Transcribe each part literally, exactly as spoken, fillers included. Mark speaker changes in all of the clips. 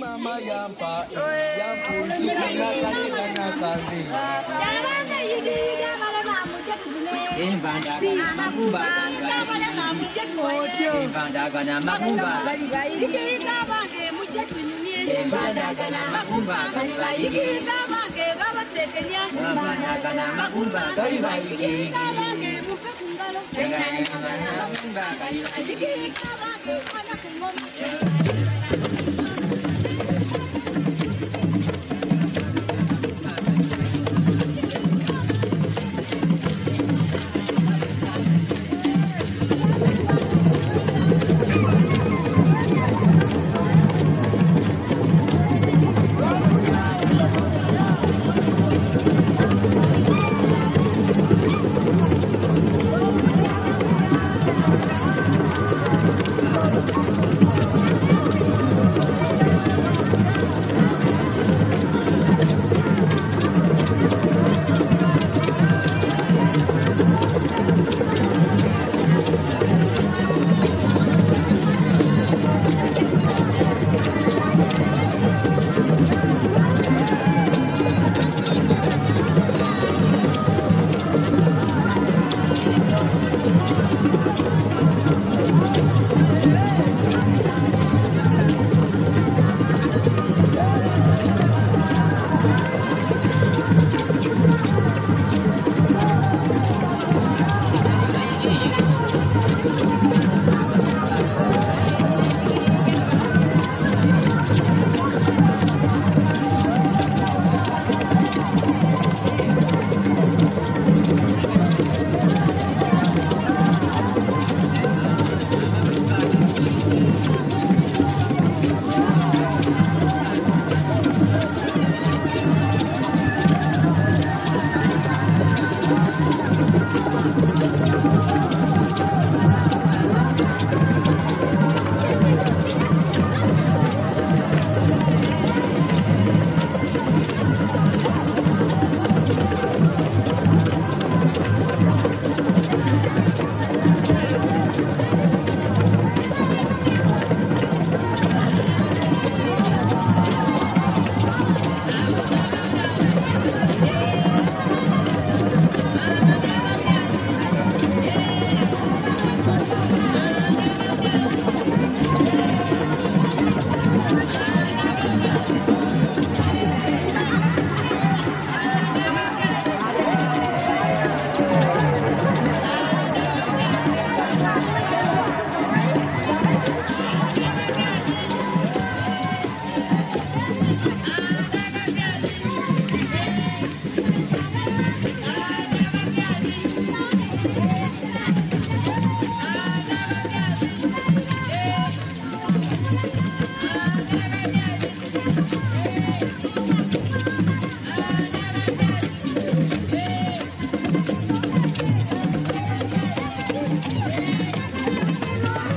Speaker 1: mama yampa yampu sukana kani kana kandi yamanga yigi yamala mamu jekune imbanda kana makumba kana mamu jekone imbanda kana makumba yigi kabange mujekuni imbanda kana makumba yigi kabange babasekenya imbanda kana makumba yigi kabange mupekungalo imbanda makumba yigi kabange kana kumono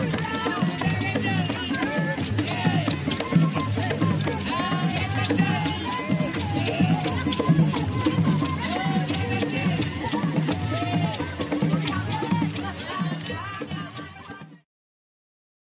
Speaker 2: Yeah.